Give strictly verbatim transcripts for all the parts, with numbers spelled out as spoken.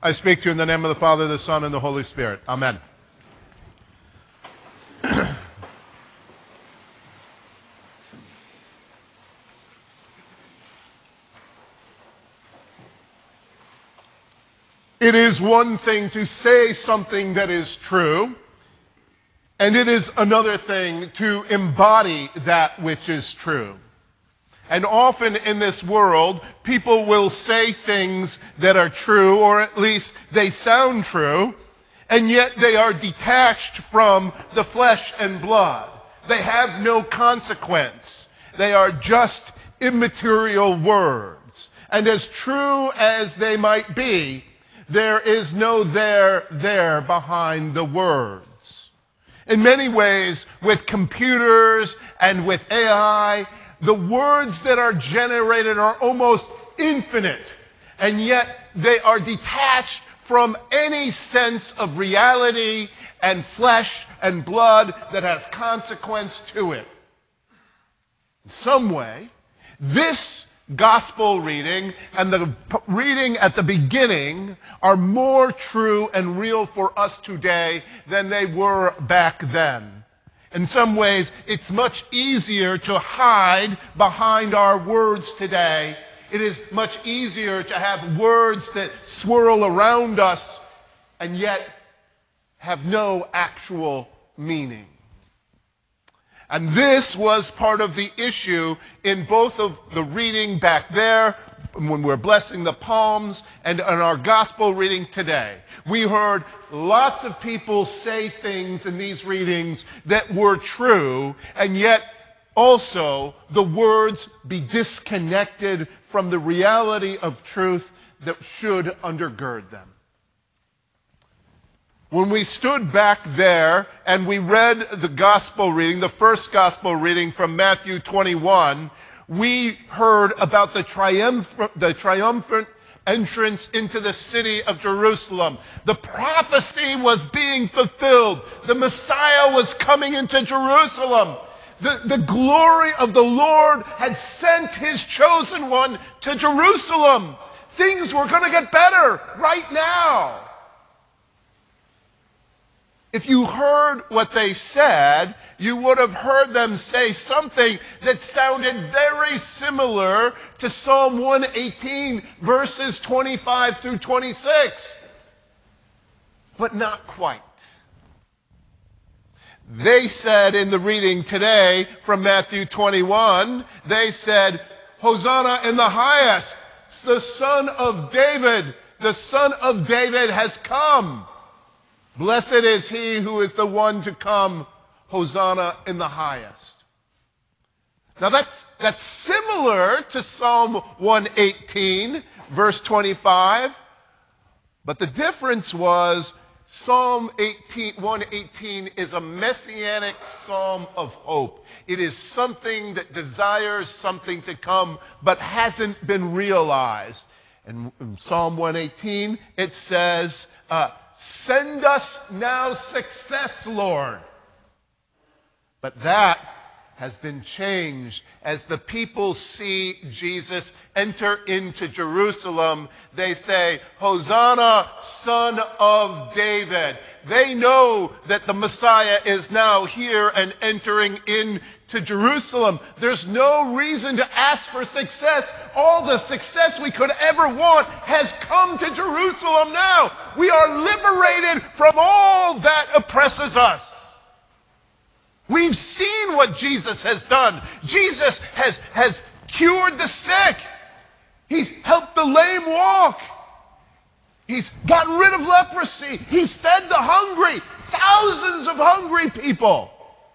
I speak to you in the name of the Father, the Son, and the Holy Spirit. Amen. It is one thing to say something that is true, and it is another thing to embody that which is true. And often in this world, people will say things that are true, or at least they sound true, and yet they are detached from the flesh and blood. They have no consequence. They are just immaterial words. And as true as they might be, there is no there, there behind the words. In many ways, with computers and with A I, the words that are generated are almost infinite, and yet they are detached from any sense of reality and flesh and blood that has consequence to it. In some way, this gospel reading and the reading at the beginning are more true and real for us today than they were back then. In some ways, it's much easier to hide behind our words today. It is much easier to have words that swirl around us and yet have no actual meaning. And this was part of the issue in both of the reading back there, when we're blessing the palms, and in our gospel reading today. We heard lots of people say things in these readings that were true, and yet also the words be disconnected from the reality of truth that should undergird them. When we stood back there and we read the gospel reading, the first gospel reading from Matthew twenty-one, we heard about the triumphant, the triumphant entrance into the city of Jerusalem. The prophecy was being fulfilled. The Messiah was coming into Jerusalem. The, the glory of the Lord had sent his chosen one to Jerusalem. Things were going to get better right now. If you heard what they said, you would have heard them say something that sounded very similar to Psalm one eighteen, verses twenty-five through twenty-six. But not quite. They said in the reading today from Matthew twenty-one, they said, Hosanna in the highest, the Son of David, the Son of David has come. Blessed is he who is the one to come, Hosanna in the highest. Now that's, that's similar to Psalm one eighteen, verse twenty-five, but the difference was Psalm one eighteen is a messianic psalm of hope. It is something that desires something to come, but hasn't been realized. And in Psalm one eighteen, it says, uh, send us now success, Lord. But that has been changed. As the people see Jesus enter into Jerusalem, they say, Hosanna, Son of David. They know that the Messiah is now here and entering into Jerusalem. There's no reason to ask for success. All the success we could ever want has come to Jerusalem now. We are liberated from all that oppresses us. We've seen what Jesus has done. Jesus has, has cured the sick. He's helped the lame walk. He's gotten rid of leprosy. He's fed the hungry. Thousands of hungry people.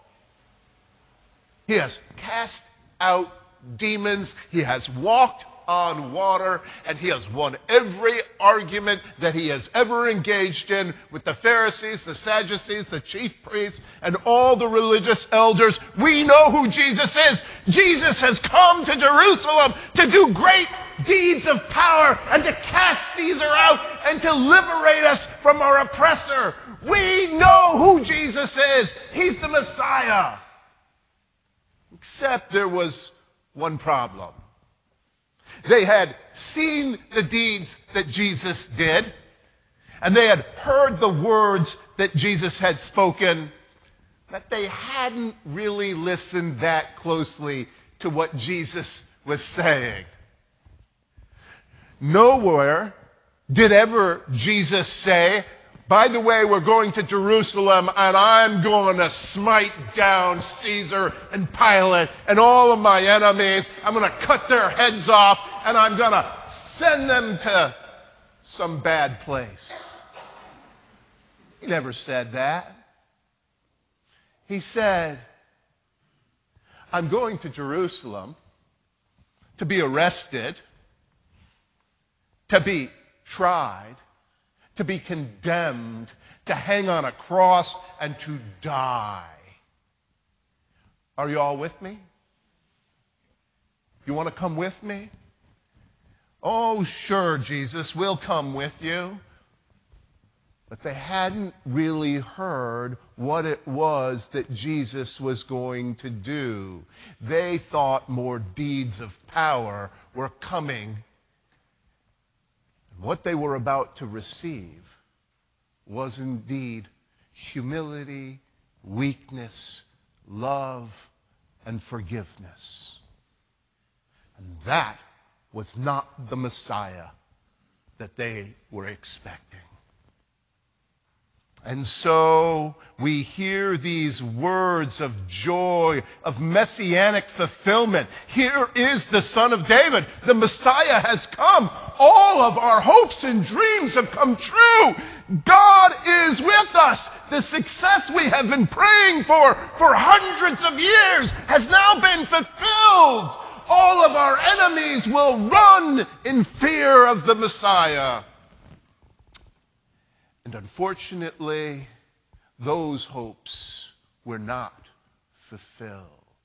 He has cast out demons. He has walked on water, and he has won every argument that he has ever engaged in with the Pharisees, the Sadducees, the chief priests, and all the religious elders. We know who Jesus is. Jesus has come to Jerusalem to do great deeds of power and to cast Caesar out and to liberate us from our oppressor. We know who Jesus is. He's the Messiah. Except there was one problem. They had seen the deeds that Jesus did. and they had heard the words that Jesus had spoken, but they hadn't really listened that closely to what Jesus was saying. Nowhere did ever Jesus say, by the way, we're going to Jerusalem and I'm going to smite down Caesar and Pilate and all of my enemies. I'm going to cut their heads off and I'm going to send them to some bad place. He never said that. He said, I'm going to Jerusalem to be arrested, to be tried, to be condemned, to hang on a cross, and to die. Are you all with me? You want to come with me? Oh, sure, Jesus, we'll come with you. But they hadn't really heard what it was that Jesus was going to do. They thought more deeds of power were coming. And what they were about to receive was indeed humility, weakness, love, and forgiveness. And that was not the Messiah that they were expecting. And so we hear these words of joy, of messianic fulfillment. Here is the Son of David. The Messiah has come. All of our hopes and dreams have come true. God is with us. The success we have been praying for for hundreds of years has now been fulfilled. All of our enemies will run in fear of the Messiah. And unfortunately, those hopes were not fulfilled.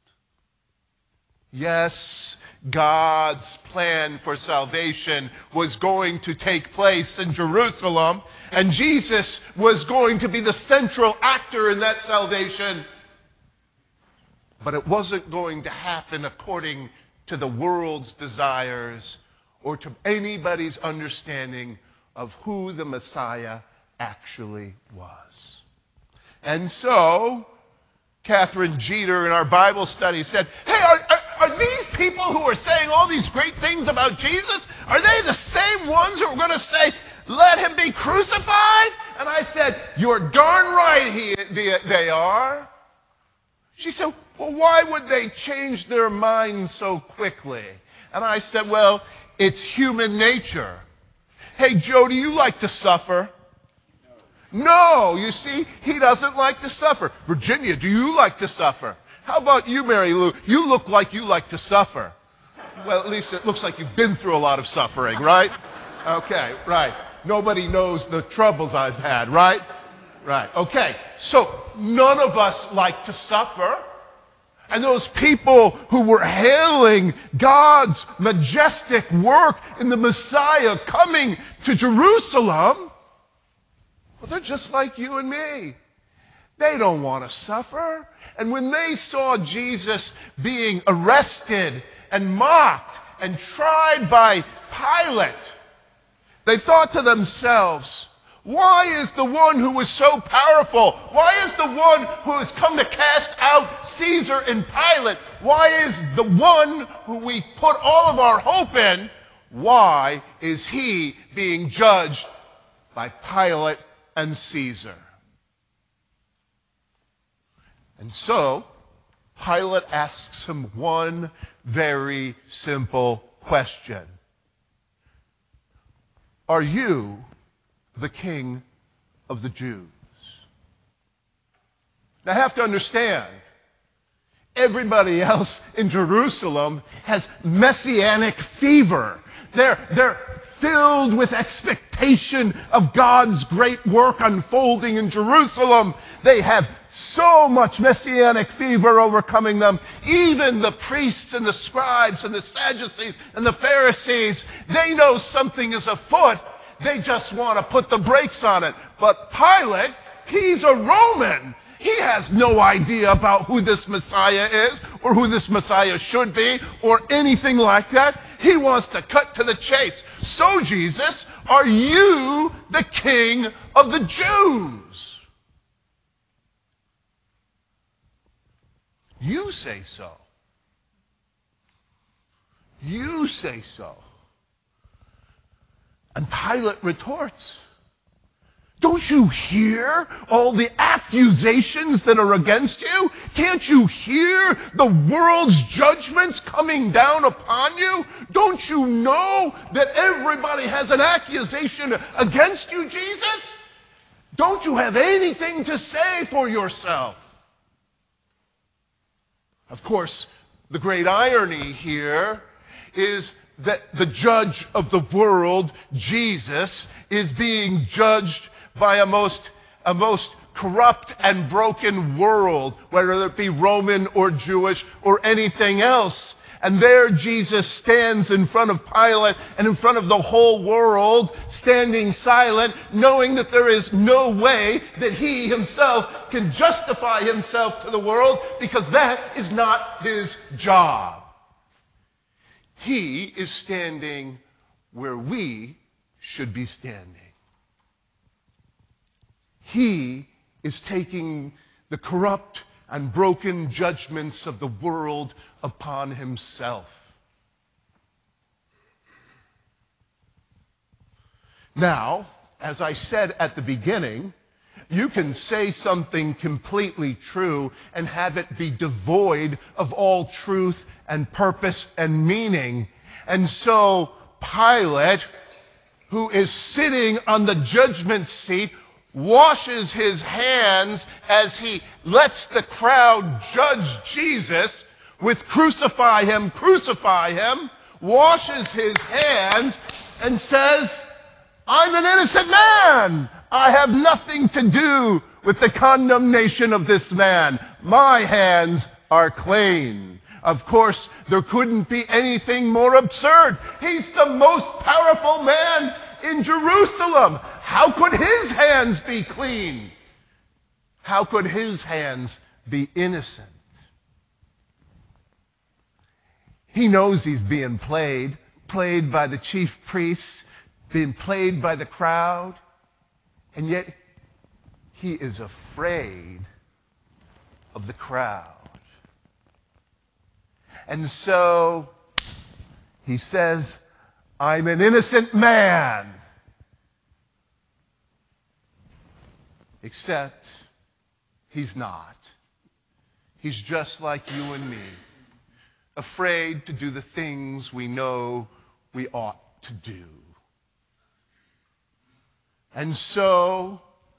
Yes, God's plan for salvation was going to take place in Jerusalem, and Jesus was going to be the central actor in that salvation. But it wasn't going to happen according to the world's desires or to anybody's understanding of who the Messiah actually was. And so, Catherine Jeter in our Bible study said, hey, are, are, are these people who are saying all these great things about Jesus, are they the same ones who are going to say, let him be crucified? And I said, you're darn right he, they are. She said, well, why would they change their mind so quickly? And I said, well, it's human nature. Hey, Joe, do you like to suffer? No, you see, he doesn't like to suffer. Virginia, do you like to suffer? How about you, Mary Lou? You look like you like to suffer. Well, at least it looks like you've been through a lot of suffering, right? Okay, right. Nobody knows the troubles I've had, right? Right. Okay, so none of us like to suffer. And those people who were hailing God's majestic work in the Messiah coming to Jerusalem, well, they're just like you and me. They don't want to suffer. And when they saw Jesus being arrested and mocked and tried by Pilate, they thought to themselves, why is the one who is so powerful, why is the one who has come to cast out Caesar and Pilate, why is the one who we put all of our hope in, why is he being judged by Pilate and Caesar? And so, Pilate asks him one very simple question. Are you the King of the Jews? Now, I have to understand, everybody else in Jerusalem has messianic fever. They're, they're filled with expectation of God's great work unfolding in Jerusalem. They have so much messianic fever overcoming them. Even the priests and the scribes and the Sadducees and the Pharisees, they know something is afoot. They just want to put the brakes on it. But Pilate, he's a Roman. He has no idea about who this Messiah is or who this Messiah should be or anything like that. He wants to cut to the chase. So, Jesus, are you the King of the Jews? You say so. You say so. And Pilate retorts, don't you hear all the accusations that are against you? Can't you hear the world's judgments coming down upon you? Don't you know that everybody has an accusation against you, Jesus? Don't you have anything to say for yourself? Of course, the great irony here is that the judge of the world, Jesus, is being judged by a most, a most corrupt and broken world, whether it be Roman or Jewish or anything else. And there Jesus stands in front of Pilate and in front of the whole world, standing silent, knowing that there is no way that he himself can justify himself to the world, because that is not his job. He is standing where we should be standing. He is taking the corrupt and broken judgments of the world upon himself. Now, as I said at the beginning, you can say something completely true and have it be devoid of all truth and purpose and meaning. And so Pilate, who is sitting on the judgment seat, washes his hands as he lets the crowd judge Jesus with crucify him, crucify him, washes his hands and says, I'm an innocent man. I have nothing to do with the condemnation of this man. My hands are clean. Of course, there couldn't be anything more absurd. He's the most powerful man in Jerusalem. How could his hands be clean? How could his hands be innocent? He knows he's being played, played by the chief priests, being played by the crowd, and yet he is afraid of the crowd. And so he says, I'm an innocent man. Except he's not. He's just like you and me, afraid to do the things we know we ought to do. And so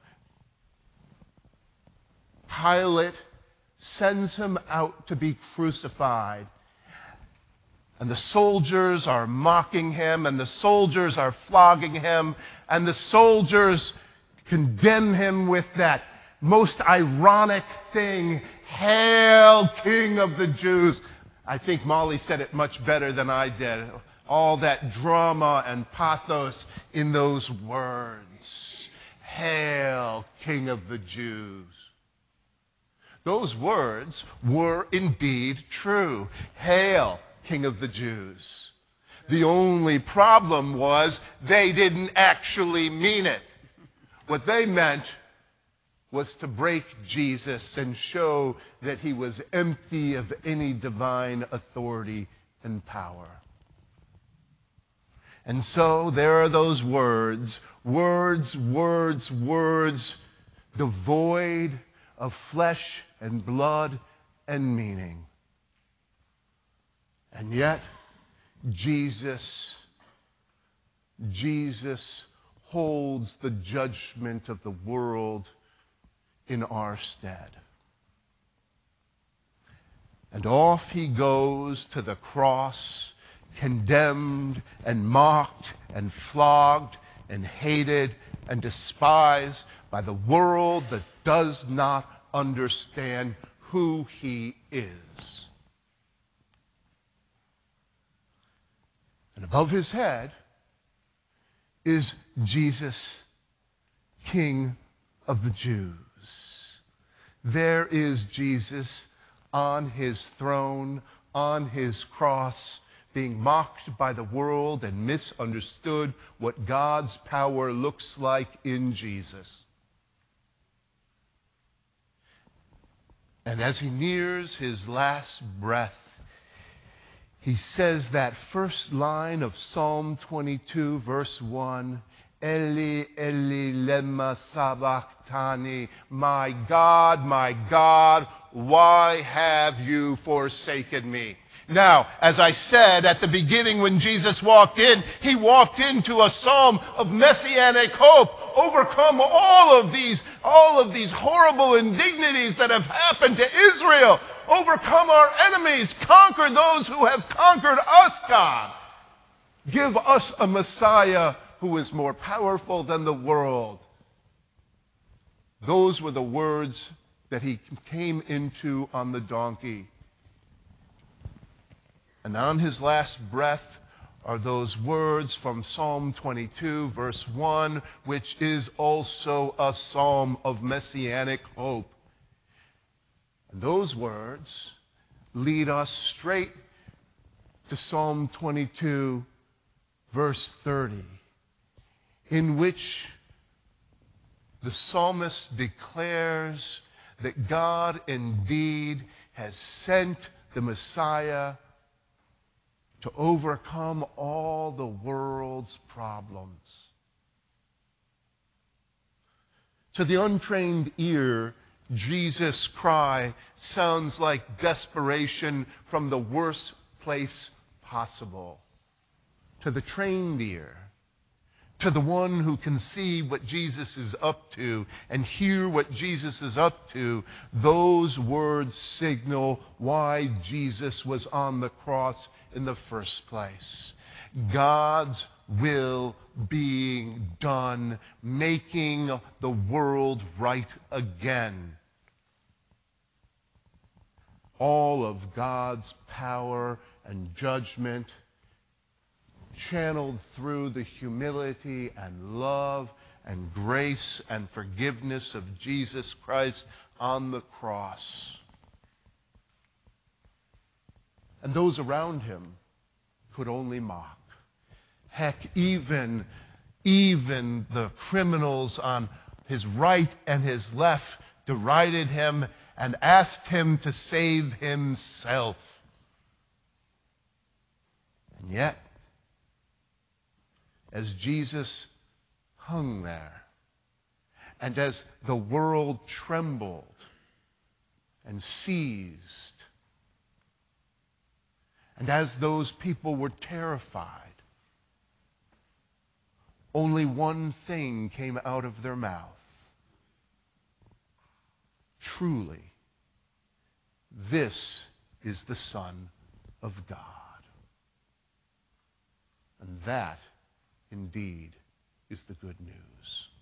Pilate sends him out to be crucified. And the soldiers are mocking him, and the soldiers are flogging him, and the soldiers condemn him with that most ironic thing, Hail, King of the Jews. I think Molly said it much better than I did. All that drama and pathos in those words. Hail, King of the Jews. Those words were indeed true. Hail, King of the Jews. The only problem was they didn't actually mean it. What they meant was to break Jesus and show that he was empty of any divine authority and power. And so there are those words, words, words, words, devoid of flesh and blood and meaning. And yet, Jesus, Jesus holds the judgment of the world in our stead. And off he goes to the cross, condemned and mocked and flogged and hated and despised by the world that does not understand who he is. And above his head is Jesus, King of the Jews. There is Jesus on his throne, on his cross, being mocked by the world and misunderstood what God's power looks like in Jesus. And as he nears his last breath, he says that first line of Psalm twenty-two, verse one, Eli, Eli, lema sabachthani, my God, my God, why have you forsaken me? Now, as I said at the beginning when Jesus walked in, he walked into a psalm of messianic hope. Overcome all of these, all of these horrible indignities that have happened to Israel. Overcome our enemies. Conquer those who have conquered us, God. Give us a Messiah who is more powerful than the world. Those were the words that he came into on the donkey. And on his last breath are those words from Psalm twenty-two, verse one, which is also a psalm of messianic hope. And those words lead us straight to Psalm twenty-two, verse thirty, in which the psalmist declares that God indeed has sent the Messiah to overcome all the world's problems. To the untrained ear, Jesus' cry sounds like desperation from the worst place possible. To the trained ear, to the one who can see what Jesus is up to and hear what Jesus is up to, those words signal why Jesus was on the cross in the first place. God's will being done, making the world right again. All of God's power and judgment channeled through the humility and love and grace and forgiveness of Jesus Christ on the cross. And those around him could only mock. Heck, even, even the criminals on his right and his left derided him and asked him to save himself. And yet, as Jesus hung there, and as the world trembled and seized, and as those people were terrified, only one thing came out of their mouth. Truly, this is the Son of God. And that, indeed, is the good news.